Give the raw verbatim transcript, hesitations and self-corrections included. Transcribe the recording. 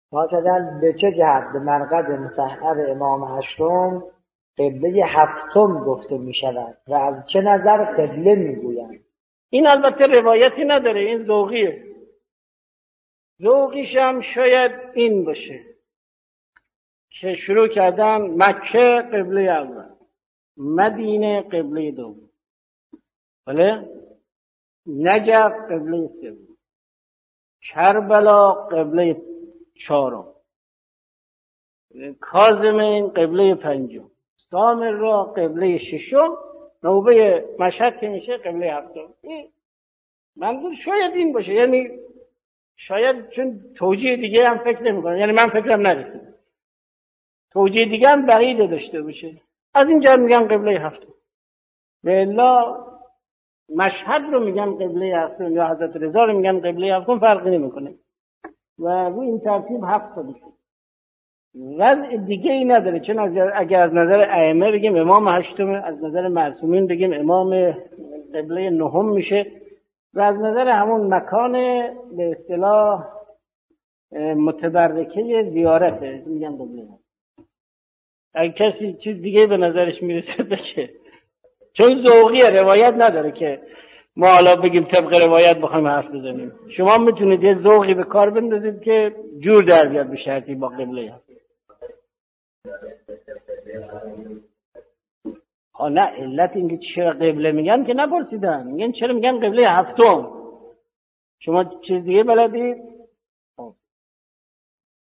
مثلا به چه جهت به مرقد مسحر امام هشتم قبله هفتم گفته می شود و از چه نظر قبله می گویند؟ این البته روایتی نداره، این ذوقیه. ذوقیش هم شاید این باشه که شروع کردن مکه قبله اول، مدینه قبله دوم، بله، نجف قبله سوم، کربلا قبله چهارم، کاظمین قبله پنجم، سامرا قبله ششم، نوبه مشهد که میشه قبله هفتم. منظور شاید این باشه، یعنی شاید چون توجیه دیگه هم فکر نمی کنم، یعنی من فکرم نرسید توجیه دیگه هم بعیده داشته باشه، از اینجا میگم قبله هفتم. به الا مشهد رو میگم قبله هفتم یا حضرت رضا رو میگم قبله هفتم، فرقی نمیکنه و رو این ترتیب هفت تا میشه. وضع دیگه ای نداره، چون اگر از نظر ائمه بگیم امام هشتم، از نظر معصومین بگیم امام قبله نهم میشه و از نظر همون مکان به اصطلاح متبرکه زیارته میگم قبله. اگه کسی چیز دیگه به نظرش میرسه بگه، چون ذوقیه، روایت نداره که ما حالا بگیم طبق روایت بخوایم حرف بزنیم. شما میتونید یه ذوقی به کار بندازید که جور در بیاد به شرطی با قبله. ها نه، علت اینکه چرا قبله میگن که نپرسیدن، میگن چرا میگن قبله هفتم. شما چیز دیگه بلدید؟